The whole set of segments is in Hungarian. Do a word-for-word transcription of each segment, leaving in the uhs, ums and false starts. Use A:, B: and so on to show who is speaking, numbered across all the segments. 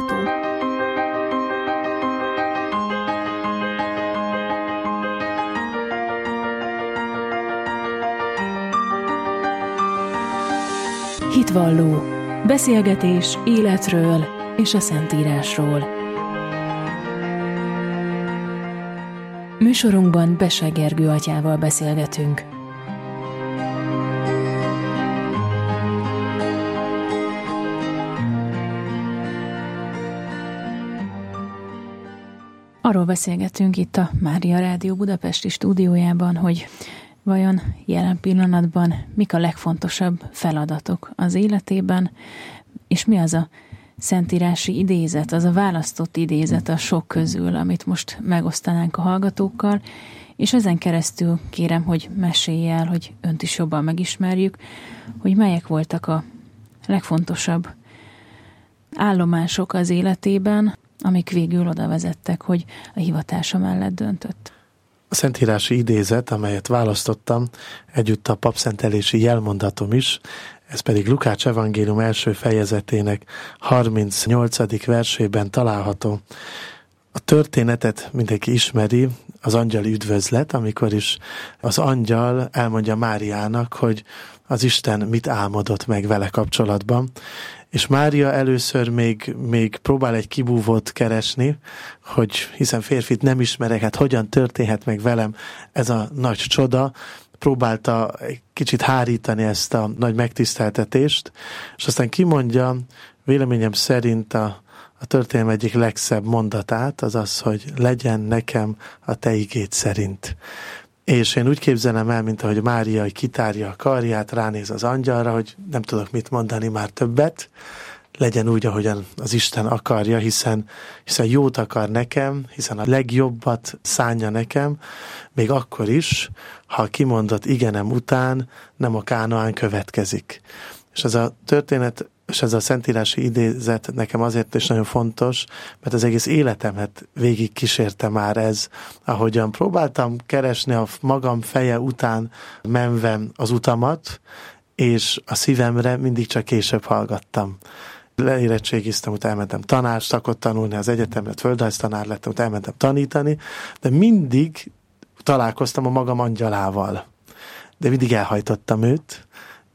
A: hallgató. Hitvalló. Beszélgetés életről és a Szentírásról. Műsorunkban Bese Gergő atyával beszélgetünk. Arról beszélgetünk itt a Mária Rádió budapesti stúdiójában, hogy vajon jelen pillanatban mik a legfontosabb feladatok az életében, és mi az a szentírási idézet, az a választott idézet a sok közül, amit most megosztanánk a hallgatókkal, és ezen keresztül kérem, hogy mesélj el, hogy önt is jobban megismerjük, hogy melyek voltak a legfontosabb állomások az életében, amik végül oda vezettek, hogy a hivatása mellett döntött.
B: A szentírási idézet, amelyet választottam, együtt a papszentelési jelmondatom is, ez pedig Lukács evangélium első fejezetének harmincnyolcadik versében található. A történetet mindenki ismeri, az angyali üdvözlet, amikor is az angyal elmondja Máriának, hogy az Isten mit álmodott meg vele kapcsolatban, és Mária először még, még próbál egy kibúvót keresni, hogy hiszen férfit nem ismerek, hát hogyan történhet meg velem ez a nagy csoda. Próbálta egy kicsit hárítani ezt a nagy megtiszteltetést, és aztán kimondja, véleményem szerint a, a történelem egyik legszebb mondatát, az az, hogy legyen nekem a te igéd szerint. És én úgy képzelem el, mint ahogy Mária, hogy kitárja a karját, ránéz az angyalra, hogy nem tudok mit mondani már többet, legyen úgy, ahogyan az Isten akarja, hiszen, hiszen jót akar nekem, hiszen a legjobbat szánja nekem, még akkor is, ha a kimondott igenem után nem a Kánaán következik. És ez a történet, és ez a szentírási idézet nekem azért is nagyon fontos, mert az egész életemet végig kísérte már ez, ahogyan próbáltam keresni a magam feje után menve az utamat, és a szívemre mindig csak később hallgattam. Leérettségiztem, utána elmentem tanácsszakot tanulni, az egyetemre földrajztanár lettem, utána elmentem tanítani, de mindig találkoztam a magam angyalával. De mindig elhajtottam őt,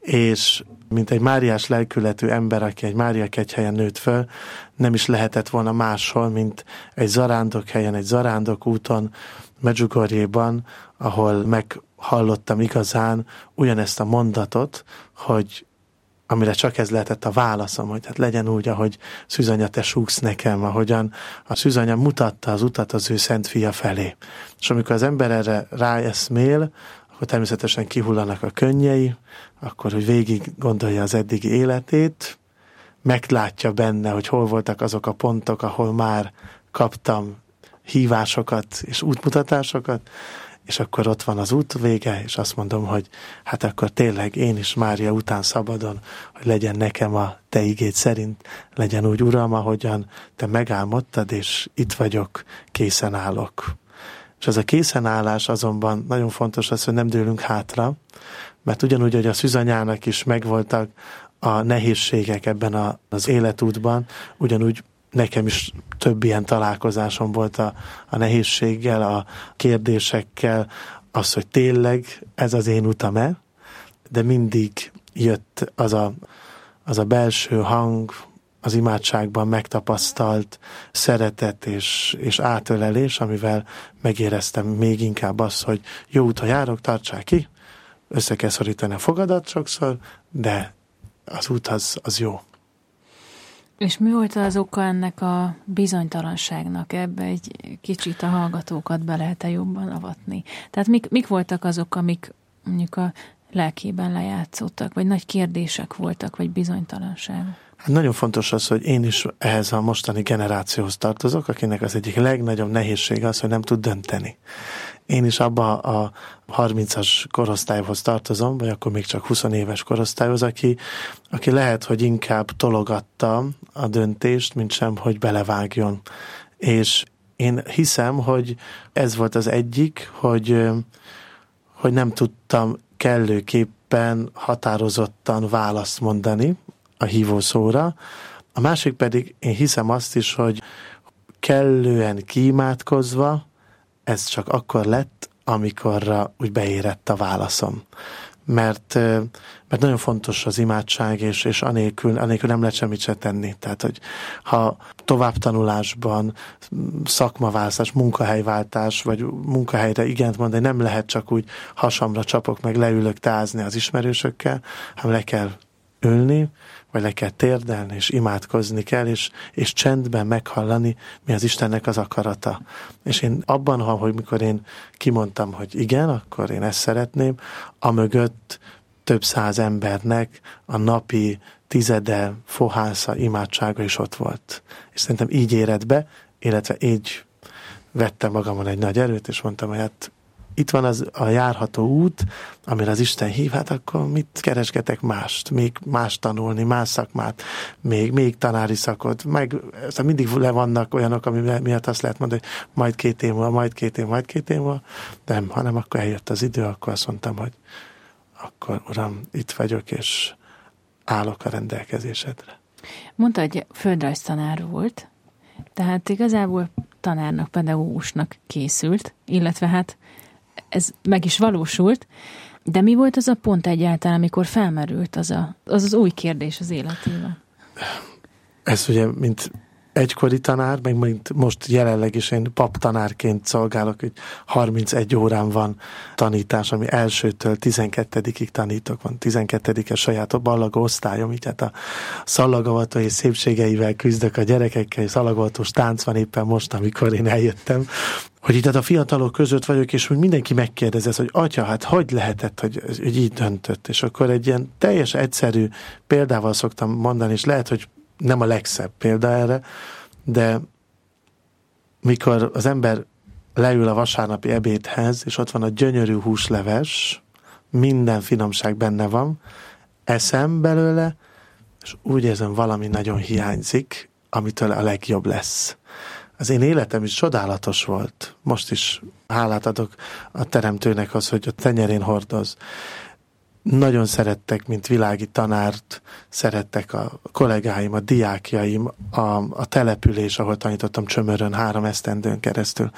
B: és mint egy máriás lelkületű ember, aki egy Mária kegyhelyen nőtt föl, nem is lehetett volna máshol, mint egy zarándok helyen, egy zarándok úton, Medjugorjéban, ahol meghallottam igazán ugyanezt a mondatot, hogy amire csak ez lehetett a válaszom, hogy hát legyen úgy, ahogy Szűzanya, te súgsz nekem, ahogyan a Szűzanya mutatta az utat az ő szent fia felé. És amikor az ember erre ráeszmél, akkor természetesen kihullanak a könnyei, akkor, hogy végig gondolja az eddigi életét, meglátja benne, hogy hol voltak azok a pontok, ahol már kaptam hívásokat és útmutatásokat, és akkor ott van az út vége, és azt mondom, hogy hát akkor tényleg én is Mária után szabadon, hogy legyen nekem a te igéd szerint, legyen úgy, Uram, ahogyan te megálmodtad, és itt vagyok, készen állok. És ez a készenállás azonban nagyon fontos az, hogy nem dőlünk hátra, mert ugyanúgy, hogy a Szűzanyának is megvoltak a nehézségek ebben a, az életútban, ugyanúgy nekem is több ilyen találkozásom volt a, a nehézséggel, a kérdésekkel, az, hogy tényleg ez az én utam-e, de mindig jött az a, az a belső hang, az imádságban megtapasztalt szeretet és, és átölelés, amivel megéreztem még inkább azt, hogy jó úton járok, tartsák ki, össze kell szorítani a fogadat sokszor, de az út az, az jó.
A: És mi volt az oka ennek a bizonytalanságnak? Ebbe egy kicsit a hallgatókat be lehet-e jobban avatni? Tehát mik, mik voltak azok, amik mondjuk a lelkében lejátszottak, vagy nagy kérdések voltak, vagy bizonytalanság?
B: Hát nagyon fontos az, hogy én is ehhez a mostani generációhoz tartozok, akinek az egyik legnagyobb nehézsége az, hogy nem tud dönteni. Én is abba a harmincas korosztályhoz tartozom, vagy akkor még csak húsz éves korosztályhoz, aki, aki lehet, hogy inkább tologatta a döntést, mint sem, hogy belevágjon. És én hiszem, hogy ez volt az egyik, hogy, hogy nem tudtam kellőképpen határozottan választ mondani a hívószóra, A másik pedig, én hiszem azt is, hogy kellően kiimádkozva, ez csak akkor lett, amikorra úgy beérett a válaszom. Mert, mert nagyon fontos az imádság, és, és anélkül, anélkül nem lehet semmit se tenni. Tehát, hogy ha továbbtanulásban, szakmaváltás, munkahelyváltás, vagy munkahelyre igent mondani, nem lehet csak úgy hasamra csapok, meg leülök tázni az ismerősökkel, hanem le kell ülni, vagy le kell térdelni, és imádkozni kell, és, és csendben meghallani, mi az Istennek az akarata. És én abban, hogy mikor én kimondtam, hogy igen, akkor én ezt szeretném, amögött több száz embernek a napi tizede, fohásza, imádsága is ott volt. És szerintem így éred be, illetve így vettem magamon egy nagy erőt, és mondtam, hogy hát itt van az a járható út, amire az Isten hív, hát akkor mit keresgetek mást, még más tanulni, más szakmát, még, még tanári szakot, meg szóval mindig le vannak olyanok, ami miatt azt lehet mondani, hogy majd két év múlva, majd két év, majd két év múlva, nem, hanem akkor eljött az idő, akkor azt mondtam, hogy akkor Uram, itt vagyok, és állok a rendelkezésedre.
A: Mondta, hogy földrajztanár volt, tehát igazából tanárnak, pedagógusnak készült, illetve hát ez meg is valósult, de mi volt az a pont egyáltalán, amikor felmerült az a, az, az új kérdés az életében?
B: Ez ugye, mint egykori tanár, meg mint most jelenleg is én paptanárként szolgálok, hogy harmincegy órán van tanítás, ami elsőtől tizenkettedikig tanítok, van tizenkettedikes saját ballagó osztályom, így hát a szallagavatói szépségeivel küzdök a gyerekekkel, és szallagavatós tánc van éppen most, amikor én eljöttem, hogy itt a fiatalok között vagyok, és úgy mindenki megkérdez, hogy atya, hát hogy lehetett, hogy, hogy így döntött, és akkor egy ilyen teljes egyszerű példával szoktam mondani, és lehet, hogy nem a legszebb példa erre, de mikor az ember leül a vasárnapi ebédhez, és ott van a gyönyörű húsleves, minden finomság benne van, eszem belőle, és úgy érzem, valami nagyon hiányzik, amitől a legjobb lesz. Az én életem is csodálatos volt. Most is hálát adok a Teremtőnek az, hogy a tenyerén hordoz. Nagyon szerettek, mint világi tanárt, szerettek a kollégáim, a diákjaim, a, a település, ahol tanítottam Csömörön három esztendőn keresztül.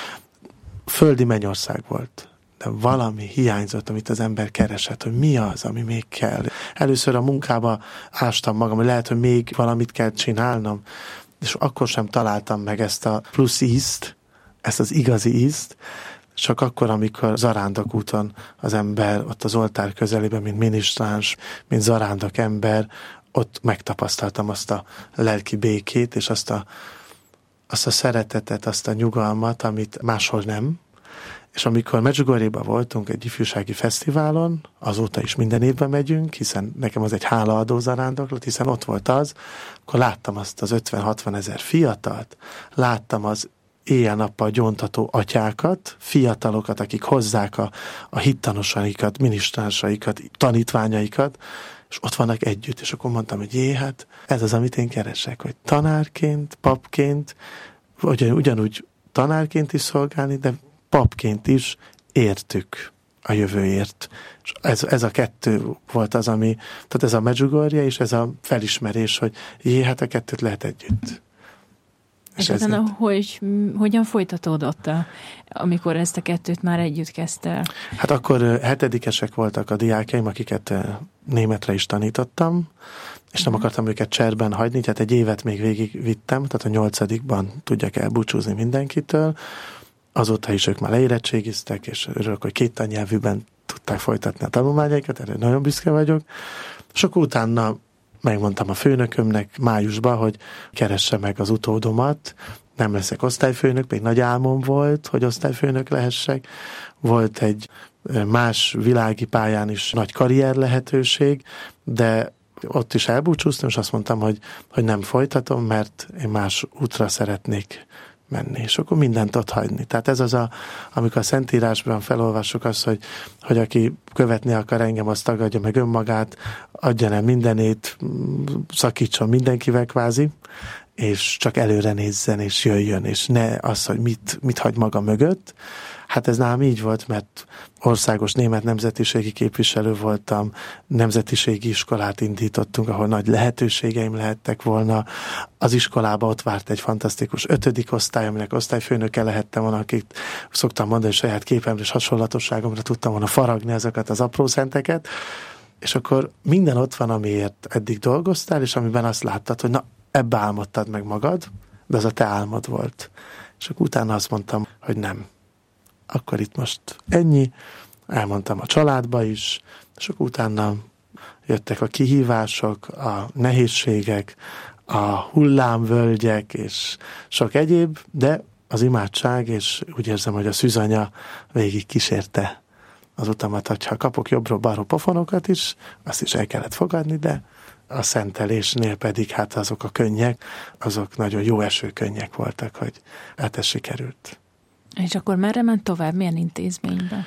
B: Földi mennyország volt, de valami hiányzott, amit az ember keresett, hogy mi az, ami még kell. Először a munkába ástam magam, hogy lehet, hogy még valamit kell csinálnom, és akkor sem találtam meg ezt a plusz ízt, ezt az igazi ízt, csak akkor, amikor zarándok úton az ember ott az oltár közelében, mint minisztráns, mint zarándok ember, ott megtapasztaltam azt a lelki békét, és azt a, azt a szeretetet, azt a nyugalmat, amit máshol nem. És amikor Medjugorjéban voltunk egy ifjúsági fesztiválon, azóta is minden évben megyünk, hiszen nekem az egy hálaadó zarándoklat, hiszen ott volt az, akkor láttam azt az ötven-hatvan ezer fiatalt, láttam az éjjel-nappal gyóntató atyákat, fiatalokat, akik hozzák a, a hittanosaikat, minisztránsaikat, tanítványaikat, és ott vannak együtt, és akkor mondtam, hogy jé, hát ez az, amit én keresek, hogy tanárként, papként, ugyan, ugyanúgy tanárként is szolgálni, de papként is értük a jövőért. És ez, ez a kettő volt az, ami, tehát ez a Medjugorje, és ez a felismerés, hogy jé, hát a kettőt lehet együtt.
A: És utána, hogy hogyan folytatódott, a, amikor ezt a kettőt már együtt kezdte?
B: Hát akkor hetedikesek voltak a diákjaim, akiket németre is tanítottam, és nem akartam őket cserben hagyni, tehát egy évet még végig vittem, tehát a nyolcadikban tudjak elbúcsúzni mindenkitől. Azóta is ők már leérettségiztek, és örülök, hogy két tannyelvűben tudták folytatni a tanulmányaikat, erre nagyon büszke vagyok. És akkor utána megmondtam a főnökömnek májusban, hogy keresse meg az utódomat, nem leszek osztályfőnök, még nagy álmom volt, hogy osztályfőnök lehessek. Volt egy más világi pályán is nagy karrier lehetőség, de ott is elbúcsúztam, és azt mondtam, hogy, hogy nem folytatom, mert én más útra szeretnék menni, és akkor mindent ott hagyni. Tehát ez az, a, amikor a Szentírásban felolvassuk azt, hogy, hogy aki követni akar engem, az tagadja meg önmagát, adja el mindenét, szakítson mindenkivel kvázi, és csak előre nézzen, és jöjjön, és ne az, hogy mit, mit hagy maga mögött. Hát ez nálam így volt, mert országos német nemzetiségi képviselő voltam, nemzetiségi iskolát indítottunk, ahol nagy lehetőségeim lehettek volna. Az iskolában ott várt egy fantasztikus ötödik osztály, aminek osztályfőnöke lehettem volna, akit szoktam mondani, hogy saját képemre és hasonlatosságomra tudtam volna faragni ezeket az apró szenteket, és akkor minden ott van, amiért eddig dolgoztál, és amiben azt láttad, hogy na, ebbe álmodtad meg magad, de az a te álmod volt. És akkor utána azt mondtam, hogy nem. Akkor itt most ennyi, elmondtam a családba is, és akkor utána jöttek a kihívások, a nehézségek, a hullámvölgyek, és sok egyéb, de az imádság, és úgy érzem, hogy a szűzanya végig kísérte az utamat, hogyha kapok jobbról-balról pofonokat is, azt is el kellett fogadni, de a szentelésnél pedig hát azok a könnyek, azok nagyon jó esőkönnyek voltak, hogy hát ez sikerült.
A: És akkor merre ment tovább? Milyen intézményben?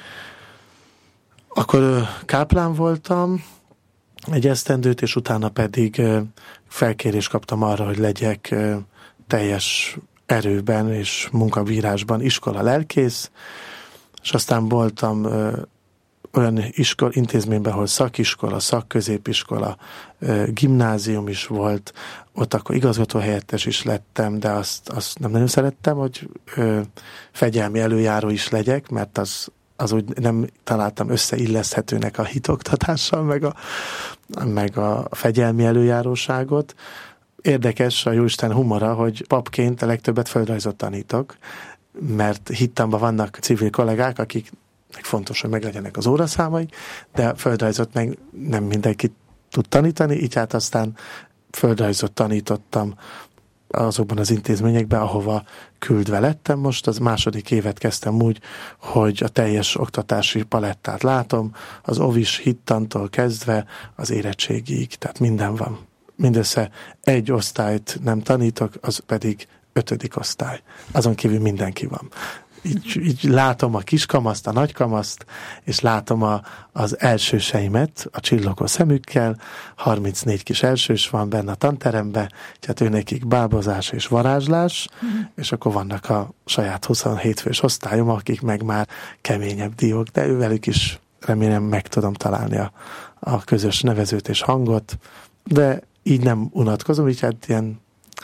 B: Akkor káplán voltam egy esztendőt, és utána pedig felkérést kaptam arra, hogy legyek teljes erőben és munkabírásban iskola lelkész, és aztán voltam olyan iskol, intézményben, ahol szakiskola, szakközépiskola, gimnázium is volt, ott akkor igazgatóhelyettes is lettem, de azt, azt nem nagyon szerettem, hogy ö, fegyelmi előjáró is legyek, mert az, az úgy nem találtam összeilleszthetőnek a hitoktatással, meg a, meg a fegyelmi előjáróságot. Érdekes a Jóisten humora, hogy papként a legtöbbet földrajzot tanítok, mert hittamban vannak civil kollégák, akik fontos, hogy meglegyenek az óraszámaik, de földrajzot meg nem mindenki tud tanítani, így hát aztán földrajzot tanítottam azokban az intézményekben, ahova küldve lettem. Most az második évet kezdtem úgy, hogy a teljes oktatási palettát látom, az ovis hittantól kezdve az érettségig, tehát minden van. Mindössze egy osztályt nem tanítok, az pedig ötödik osztály. Azon kívül mindenki van. Így, így látom a kiskamaszt, a nagykamaszt, és látom a, az elsőseimet a csillogó szemükkel, harmincnégy kis elsős van benne a tanteremben, tehát őnekik bábozás és varázslás, mm. és akkor vannak a saját huszonhét fős osztályom, akik meg már keményebb diók, de ővelük is remélem meg tudom találni a, a közös nevezőt és hangot, de így nem unatkozom, így hát ilyen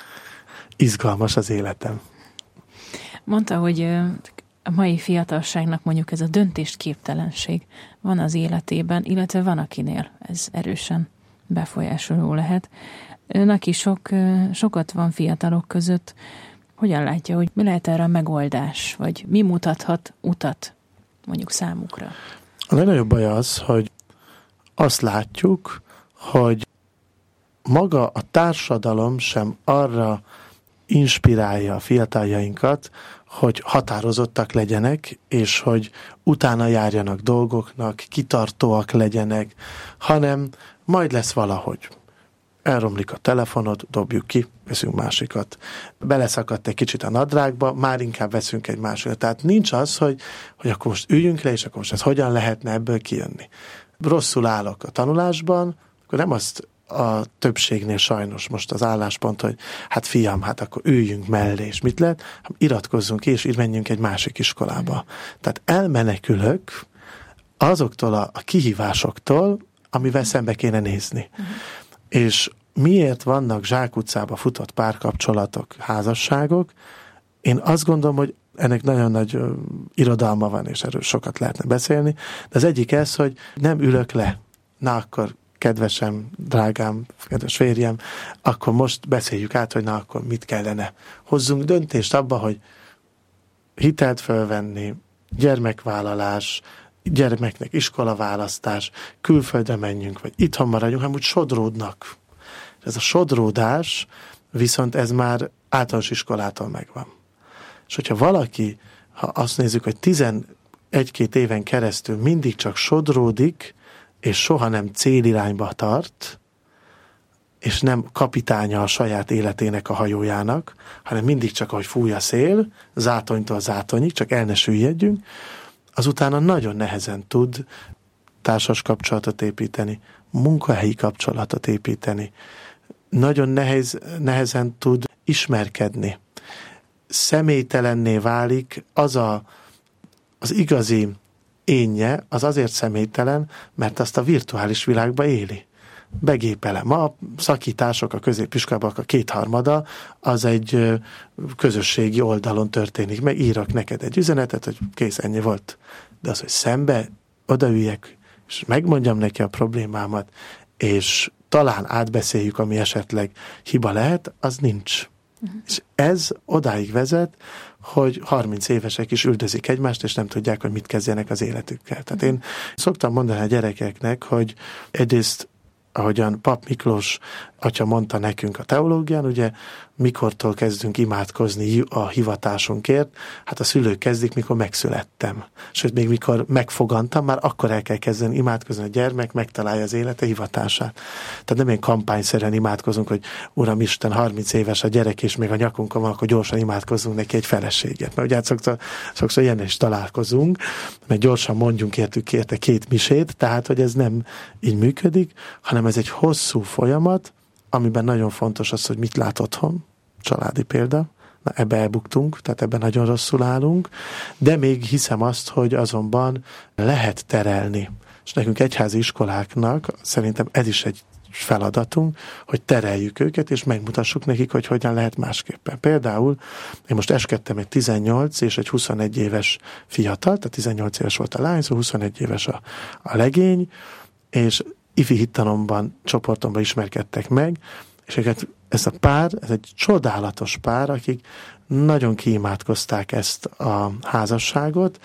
B: izgalmas az életem.
A: Mondta, hogy a mai fiatalságnak mondjuk ez a döntésképtelenség van az életében, illetve van akinél ez erősen befolyásoló lehet. Ön, is sok, sokat van fiatalok között, hogyan látja, hogy mi lehet erre a megoldás, vagy mi mutathat utat mondjuk számukra?
B: A legnagyobb baj az, hogy azt látjuk, hogy maga a társadalom sem arra inspirálja a fiataljainkat, hogy határozottak legyenek, és hogy utána járjanak dolgoknak, kitartóak legyenek, hanem majd lesz valahogy. Elromlik a telefonod, dobjuk ki, veszünk másikat. Beleszakadt egy kicsit a nadrágba, már inkább veszünk egy másikat. Tehát nincs az, hogy, hogy akkor most üljünk le, és akkor most ez hogyan lehetne ebből kijönni. Rosszul állok a tanulásban, akkor nem azt a többségnél sajnos most az álláspont, hogy hát fiam, hát akkor üljünk mellé, és mit lehet? Iratkozzunk ki, és így menjünk egy másik iskolába. Tehát elmenekülök azoktól a, a kihívásoktól, amivel szembe kéne nézni. Uh-huh. És miért vannak zsákutcába futott párkapcsolatok, házasságok? Én azt gondolom, hogy ennek nagyon nagy uh, irodalma van, és erről sokat lehetne beszélni, de az egyik ez, hogy nem ülök le. Na akkor kedvesem, drágám, kedves férjem, akkor most beszéljük át, hogy na akkor mit kellene. Hozzunk döntést abba, hogy hitelt fölvenni, gyermekvállalás, gyermeknek iskolaválasztás, külföldre menjünk, vagy itthon maradjunk, hanem úgy sodródnak. Ez a sodródás viszont ez már általános iskolától megvan. És hogyha valaki, ha azt nézzük, hogy tizenegy-két éven keresztül mindig csak sodródik, és soha nem célirányba tart, és nem kapitánya a saját életének a hajójának, hanem mindig csak, ahogy fúj a szél, zátonytól zátonyig, csak el ne süllyedjünk, azutána nagyon nehezen tud társas kapcsolatot építeni, munkahelyi kapcsolatot építeni, nagyon nehez, nehezen tud ismerkedni. Személytelenné válik az a az igazi énje az azért személytelen, mert azt a virtuális világba éli. Begépelem. A szakítások a középiskolában a kétharmada az egy közösségi oldalon történik. Meg írok neked egy üzenetet, hogy kész, ennyi volt. De az, hogy szembe odaüljek, és megmondjam neki a problémámat, és talán átbeszéljük, ami esetleg hiba lehet, az nincs. Uh-huh. És ez odáig vezet, hogy harminc évesek is üldözik egymást, és nem tudják, hogy mit kezdjenek az életükkel. Tehát én szoktam mondani a gyerekeknek, hogy egyrészt, ahogyan Pap Miklós atya mondta nekünk a teológián, ugye mikortól kezdünk imádkozni a hivatásunkért, hát a szülők kezdik, mikor megszülettem. Sőt, még mikor megfogantam, már akkor el kell kezdeni imádkozni, a gyermek megtalálja az élete hivatását. Tehát nem ilyen kampányszerűen imádkozunk, hogy Uram Isten, harminc éves a gyerek, és még a nyakunkon van, akkor gyorsan imádkozzunk neki egy feleséget. Mert ugye hát sokszor, sokszor ilyen is találkozunk, mert gyorsan mondjunk értük érte két misét, tehát hogy ez nem így működik, hanem ez egy hosszú folyamat, amiben nagyon fontos az, hogy mit lát otthon, családi példa, na ebbe elbuktunk, tehát ebben nagyon rosszul állunk, de még hiszem azt, hogy azonban lehet terelni. És nekünk egyházi iskoláknak szerintem ez is egy feladatunk, hogy tereljük őket, és megmutassuk nekik, hogy hogyan lehet másképpen. Például én most eskedtem egy tizennyolc és egy huszonegy éves fiatal, tehát tizennyolc éves volt a lány, szóval huszonegy éves a, a legény, és ifi hittanomban, csoportomban ismerkedtek meg, és őket, ez a pár, ez egy csodálatos pár, akik nagyon kiimádkozták ezt a házasságot,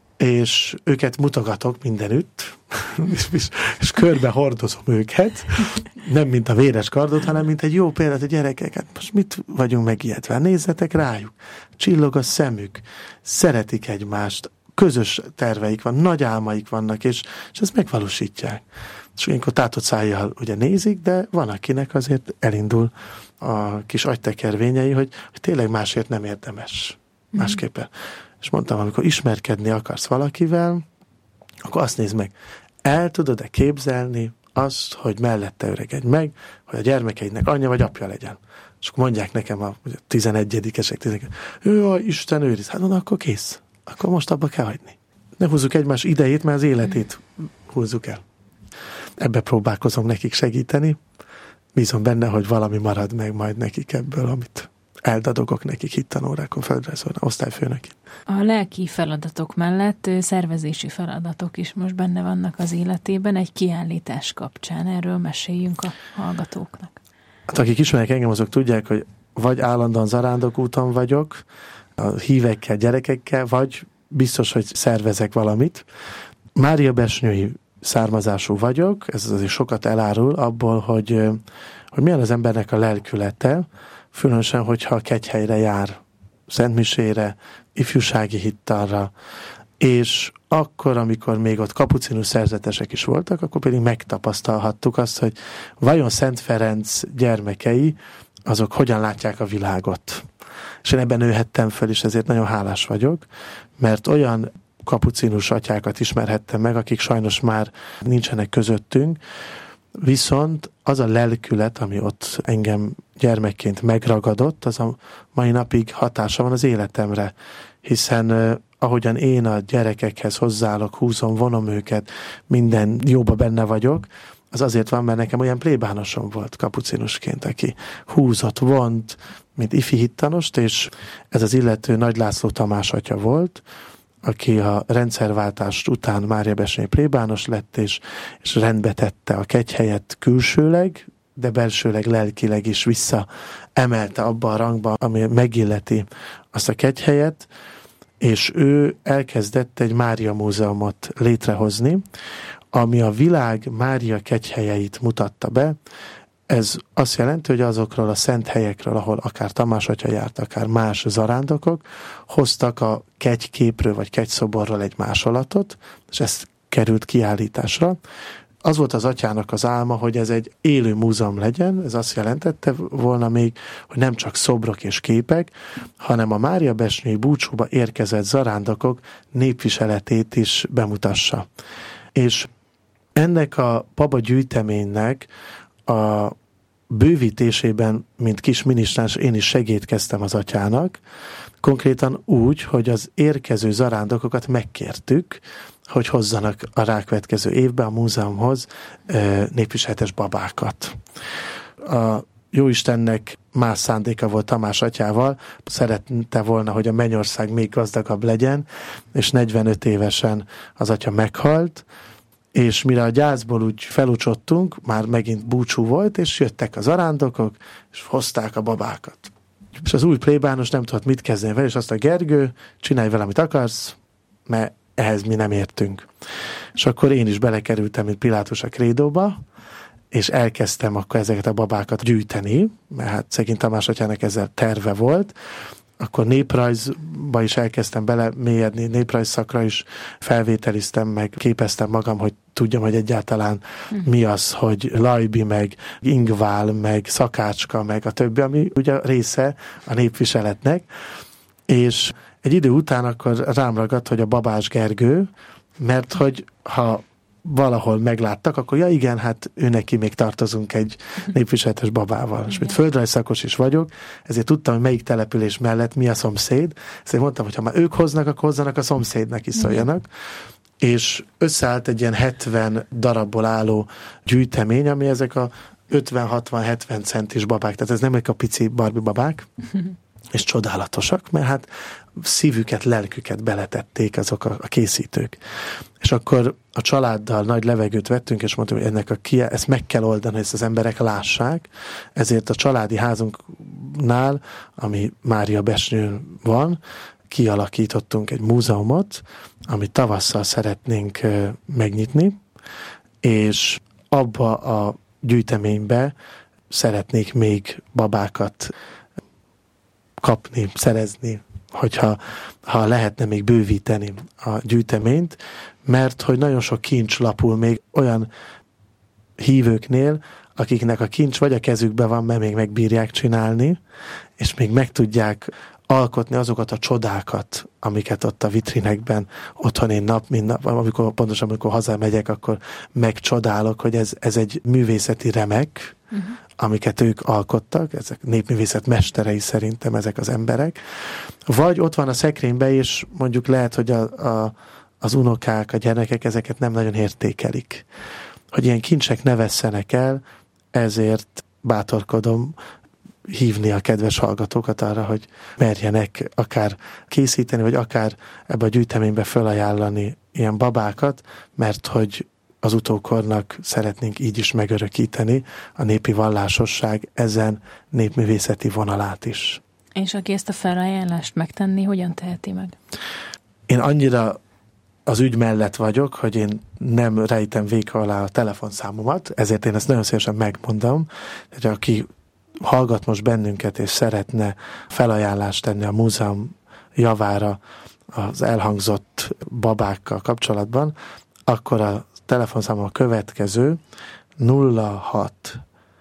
B: és őket mutogatok mindenütt, és, és, és körbe hordozom őket, nem mint a véres kardot, hanem mint egy jó példát a gyerekeket. Most mit vagyunk megijedve? Nézzetek rájuk, csillog a szemük, szeretik egymást, közös terveik van, nagy álmaik vannak, és, és ezt megvalósítják. És ilyenkor tátott szájjal ugye nézik, de van, akinek azért elindul a kis agytekervényei, hogy, hogy tényleg másért nem érdemes. Másképpen. Mm. És mondtam, amikor ismerkedni akarsz valakivel, akkor azt nézd meg, el tudod-e képzelni azt, hogy mellette öregedj meg, hogy a gyermekeidnek anyja vagy apja legyen. És akkor mondják nekem a tizenegyedikesek, tizenegyedikesek, jaj, Isten őriz, hát mondom, akkor kész. Akkor most abba kell hagyni. Ne húzzuk egymás idejét, mert az életét húzzuk el. Ebbe próbálkozom nekik segíteni. Bízom benne, hogy valami marad meg majd nekik ebből, amit eldadogok nekik hittanórákon, földrajzolna, osztályfőnökén.
A: A lelki feladatok mellett szervezési feladatok is most benne vannak az életében, egy kiállítás kapcsán. Erről meséljünk a hallgatóknak.
B: Hát akik ismernek engem, azok tudják, hogy vagy állandóan zarándokúton vagyok, a hívekkel, gyerekekkel, vagy biztos, hogy szervezek valamit. Mária besnyői származású vagyok, ez azért sokat elárul abból, hogy, hogy milyen az embernek a lelkülete, különösen, hogyha a Kegyhelyre jár, szentmisére, ifjúsági hittalra, és akkor, amikor még ott kapucinus szerzetesek is voltak, akkor pedig megtapasztalhattuk azt, hogy vajon Szent Ferenc gyermekei, azok hogyan látják a világot. És én ebben nőhettem föl, és ezért nagyon hálás vagyok, mert olyan kapucinus atyákat ismerhettem meg, akik sajnos már nincsenek közöttünk, viszont az a lelkület, ami ott engem gyermekként megragadott, az a mai napig hatása van az életemre, hiszen eh, ahogyan én a gyerekekhez hozzáállok, húzom, vonom őket, minden jóba benne vagyok, az azért van, mert nekem olyan plébánosom volt kapucinusként, aki húzott, vont, mint ifi hittanost, és ez az illető Nagy László Tamás atya volt, aki a rendszerváltást után Mária besnyői plébános lett, és, és rendbe tette a Kegyhelyet külsőleg, de belsőleg, lelkileg is vissza emelte abba a rangba, ami megilleti azt a Kegyhelyet, és ő elkezdett egy Mária múzeumot létrehozni, ami a világ Mária kegyhelyeit mutatta be. Ez azt jelenti, hogy azokról a szent helyekről, ahol akár Tamás atya járt, akár más zarándokok, hoztak a kegyképről vagy kegyszoborról egy másolatot, és ez került kiállításra. Az volt az atyának az álma, hogy ez egy élő múzeum legyen, ez azt jelentette volna még, hogy nem csak szobrok és képek, hanem a Mária besnyői búcsúba érkezett zarándokok népviseletét is bemutassa. És ennek a Paba gyűjteménynek a bővítésében, mint kis minisztráns, én is segítkeztem az atyának, konkrétan úgy, hogy az érkező zarándokokat megkértük, hogy hozzanak a rákövetkező évben a múzeumhoz népviseletes babákat. A Jóistennek más szándéka volt Tamás atyával, szerette volna, hogy a mennyország még gazdagabb legyen, és negyvenöt évesen az atya meghalt, és mire a gyászból úgy felucsottunk, már megint búcsú volt, és jöttek az arándokok, és hozták a babákat. És az új plébános nem tudott mit kezdeni vele, és azt a Gergő, csinálj vele, amit akarsz, mert ehhez mi nem értünk. És akkor én is belekerültem, mint Pilátus a krédóba, és elkezdtem akkor ezeket a babákat gyűjteni, mert hát szegény Tamás atyának ezzel terve volt. Akkor néprajzba is elkezdtem bele mélyedni, néprajz szakra is felvételiztem, meg képeztem magam, hogy tudjam, hogy egyáltalán mi az, hogy Lajbi, meg Ingvál, meg Szakácska, meg a többi, ami ugye része a népviseletnek. És egy idő után akkor rám ragadt, hogy a Babás Gergő, mert hogy ha valahol megláttak, akkor ja igen, hát ő neki még tartozunk egy népviseletes babával. Igen. És mint földrajzszakos is vagyok, ezért tudtam, hogy melyik település mellett mi a szomszéd. Ezért mondtam, hogy ha már ők hoznak, akkor hozzanak a szomszédnak is szóljanak. Igen. És összeállt egy ilyen hetven darabból álló gyűjtemény, ami ezek a ötven-hatvan-hetven centis babák, tehát ez nem egy a pici Barbie babák, és csodálatosak, mert hát szívüket, lelküket beletették azok a, a készítők. És akkor a családdal nagy levegőt vettünk, és mondtuk, hogy ennek a kie, ezt meg kell oldani, hogy ezt az emberek lássák. Ezért a családi házunknál, ami Mária Besnyőn van, kialakítottunk egy múzeumot, amit tavasszal szeretnénk megnyitni, és abba a gyűjteménybe szeretnék még babákat kapni, szerezni, hogyha ha lehetne még bővíteni a gyűjteményt, mert hogy nagyon sok kincs lapul még olyan hívőknél, akiknek a kincs vagy a kezükben van, mert még megbírják csinálni, és még meg tudják alkotni azokat a csodákat, amiket ott a vitrinekben otthon én nap, mint nap, amikor, pontosan amikor hazamegyek, akkor megcsodálok, hogy ez, ez egy művészeti remek, uh-huh. amiket ők alkottak, ezek népművészet mesterei szerintem ezek az emberek. Vagy ott van a szekrényben, és mondjuk lehet, hogy a, a, az unokák, a gyerekek ezeket nem nagyon értékelik. Hogy ilyen kincsek ne vesszenek el, ezért bátorkodom hívni a kedves hallgatókat arra, hogy merjenek akár készíteni, vagy akár ebbe a gyűjteménybe felajánlani ilyen babákat, mert hogy az utókornak szeretnénk így is megörökíteni a népi vallásosság ezen népművészeti vonalát is.
A: És aki ezt a felajánlást megtenni, hogyan teheti meg?
B: Én annyira az ügy mellett vagyok, hogy én nem rejtem véka alá a telefonszámomat, ezért én ezt nagyon szívesen megmondom, hogy aki hallgat most bennünket, és szeretne felajánlást tenni a múzeum javára az elhangzott babákkal kapcsolatban, akkor a telefonszámom a következő nulla hat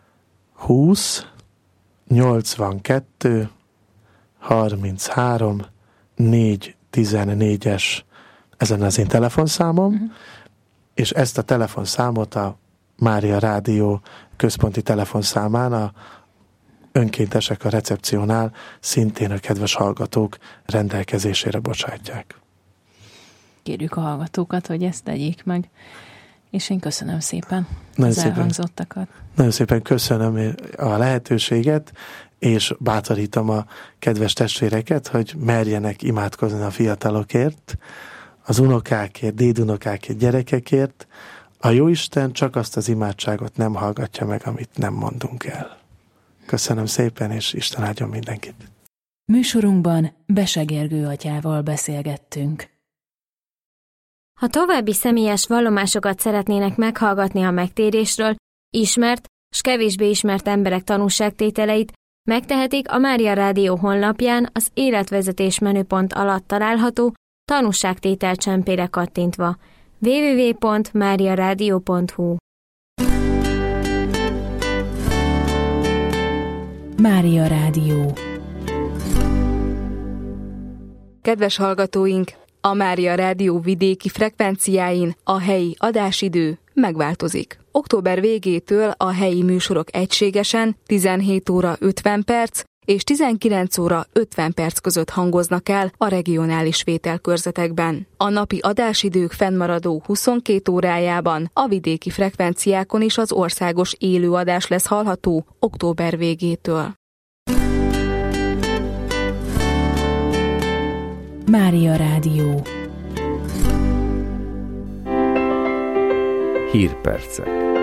B: húsz nyolcvankettő harminchárom négy tizennégyes, ezen az én telefonszámom, uh-huh. és ezt a telefonszámot a Mária Rádió központi telefonszámán a önkéntesek a recepciónál szintén a kedves hallgatók rendelkezésére bocsátják.
A: Kérjük a hallgatókat, hogy ezt tegyék meg, és én köszönöm szépen
B: nagyon
A: az
B: szépen,
A: elhangzottakat.
B: Nagyon szépen köszönöm a lehetőséget, és bátorítom a kedves testvéreket, hogy merjenek imádkozni a fiatalokért, az unokákért, dédunokákért, gyerekekért. A Jóisten csak azt az imádságot nem hallgatja meg, amit nem mondunk el. Köszönöm szépen, és Isten áldjon mindenkit.
A: Műsorunkban Bese Gergő atyával beszélgettünk.
C: Ha további személyes vallomásokat szeretnének meghallgatni a megtérésről, ismert s kevésbé ismert emberek tanúságtételeit, megtehetik a Mária Rádió honlapján az életvezetés menüpont alatt található tanúságtétel csempére kattintva. double-u double-u double-u pont mária rádió pont hu
A: Mária Rádió.
D: Kedves hallgatóink, a Mária Rádió vidéki frekvenciáin a helyi adásidő megváltozik. Október végétől a helyi műsorok egységesen tizenhét óra ötven perc és tizenkilenc óra ötven perc között hangoznak el a regionális vételkörzetekben. A napi adásidők fennmaradó huszonkét órájában a vidéki frekvenciákon is az országos élőadás lesz hallható október végétől.
A: Mária Rádió.
E: Hírpercek.